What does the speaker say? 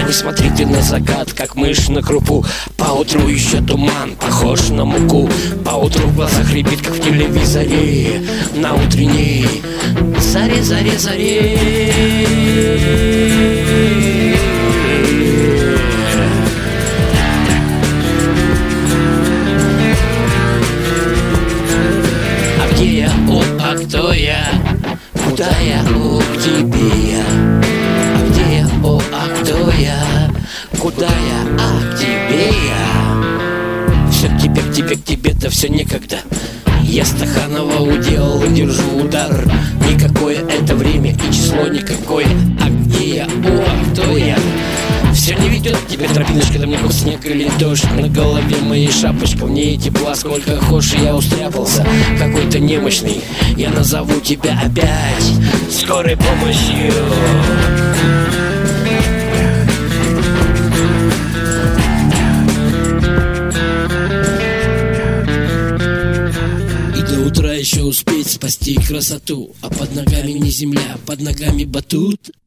Не смотри ты на закат, как мышь на крупу. Поутру еще туман, похож на муку. Поутру в глазах рябит, как в телевизоре. На утренней заре, заре, заре. А где я? О, а кто я? Куда я? О, к тебе я. А где я? О, а кто я? Куда я? А к тебе я. Все к тебе, к тебе, к тебе-то все некогда. Я Стаханова уделал и держу удар. Никакое это время и число никакое. А где я? О, а кто я? Все не ведет к тебе тропиночка, да мне хоть снег или дождь. На голове моей шапочка, в ней тепла сколько хочешь. Я устряпался, какой-то немощный. Я назову тебя опять скорой помощью. До утра еще успеть спасти красоту. А под ногами не земля, под ногами батут.